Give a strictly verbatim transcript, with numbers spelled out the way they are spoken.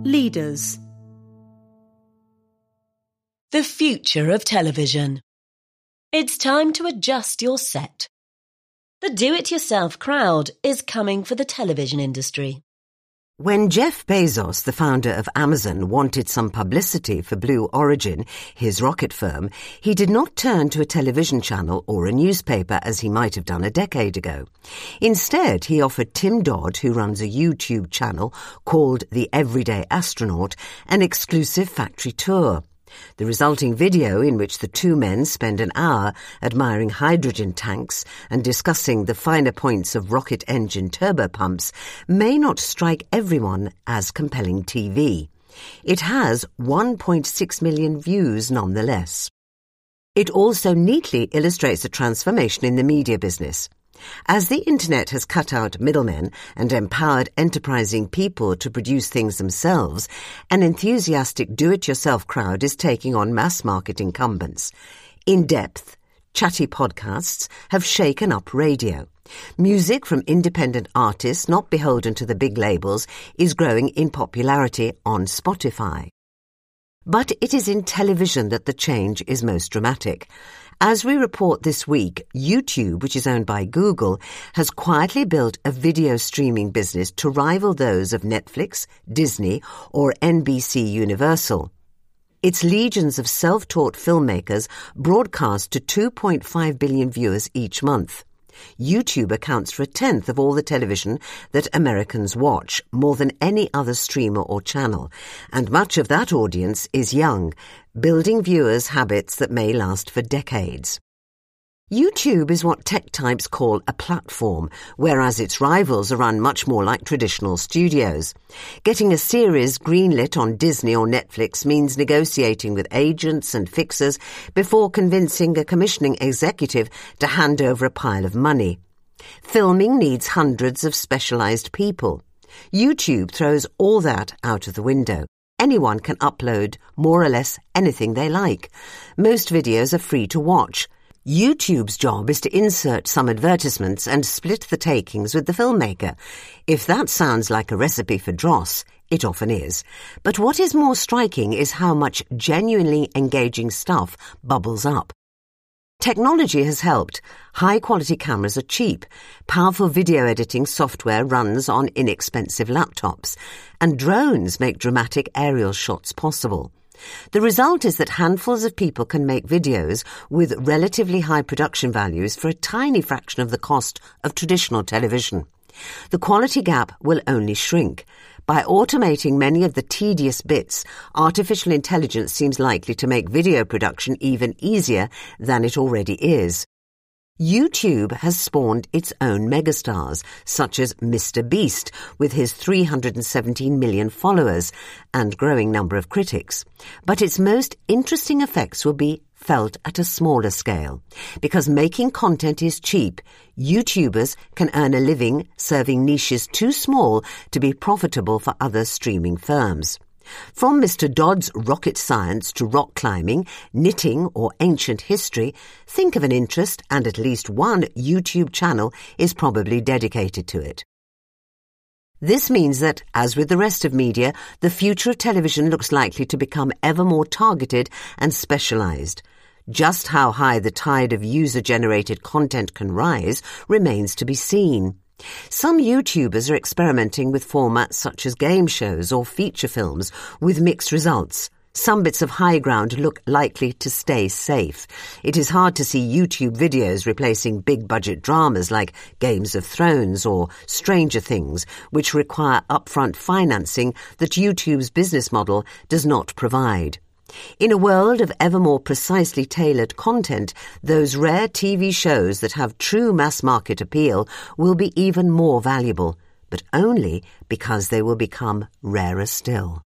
Leaders. The future of television. It's time to adjust your set. The do-it-yourself crowd is coming for the television industry. When Jeff Bezos, the founder of Amazon, wanted some publicity for Blue Origin, his rocket firm, he did not turn to a television channel or a newspaper as he might have done a decade ago. Instead, he offered Tim Dodd, who runs a YouTube channel called The Everyday Astronaut, an exclusive factory tour. The resulting video, in which the two men spend an hour admiring hydrogen tanks and discussing the finer points of rocket engine turbopumps, may not strike everyone as compelling T V. It has one point six million views nonetheless. It also neatly illustrates a transformation in the media business. As the internet has cut out middlemen and empowered enterprising people to produce things themselves, an enthusiastic do-it-yourself crowd is taking on mass-market incumbents. In-depth, chatty podcasts have shaken up radio. Music from independent artists not beholden to the big labels is growing in popularity on Spotify. But it is in television that the change is most dramatic. As we report this week, YouTube, which is owned by Google, has quietly built a video streaming business to rival those of Netflix, Disney, or N B C Universal. Its legions of self-taught filmmakers broadcast to two point five billion viewers each month. YouTube accounts for a tenth of all the television that Americans watch, more than any other streamer or channel, and much of that audience is young, building viewers' habits that may last for decades. YouTube is what tech types call a platform, whereas its rivals are run much more like traditional studios. Getting a series greenlit on Disney or Netflix means negotiating with agents and fixers before convincing a commissioning executive to hand over a pile of money. Filming needs hundreds of specialized people. YouTube throws all that out of the window. Anyone can upload more or less anything they like. Most videos are free to watch. YouTube's job is to insert some advertisements and split the takings with the filmmaker. If that sounds like a recipe for dross, it often is. But what is more striking is how much genuinely engaging stuff bubbles up. Technology has helped. High-quality cameras are cheap. Powerful video editing software runs on inexpensive laptops. And drones make dramatic aerial shots possible. The result is that handfuls of people can make videos with relatively high production values for a tiny fraction of the cost of traditional television. The quality gap will only shrink. By automating many of the tedious bits, artificial intelligence seems likely to make video production even easier than it already is. YouTube has spawned its own megastars, such as Mister Beast, with his three hundred seventeen million followers and growing number of critics. But its most interesting effects will be felt at a smaller scale. Because making content is cheap, YouTubers can earn a living serving niches too small to be profitable for other streaming firms. From Mister Dodd's rocket science to rock climbing, knitting or ancient history, think of an interest and at least one YouTube channel is probably dedicated to it. This means that, as with the rest of media, the future of television looks likely to become ever more targeted and specialized. Just how high the tide of user-generated content can rise remains to be seen. Some YouTubers are experimenting with formats such as game shows or feature films with mixed results. Some bits of high ground look likely to stay safe. It is hard to see YouTube videos replacing big-budget dramas like Games of Thrones or Stranger Things, which require upfront financing that YouTube's business model does not provide. In a world of ever more precisely tailored content, those rare T V shows that have true mass-market appeal will be even more valuable, but only because they will become rarer still.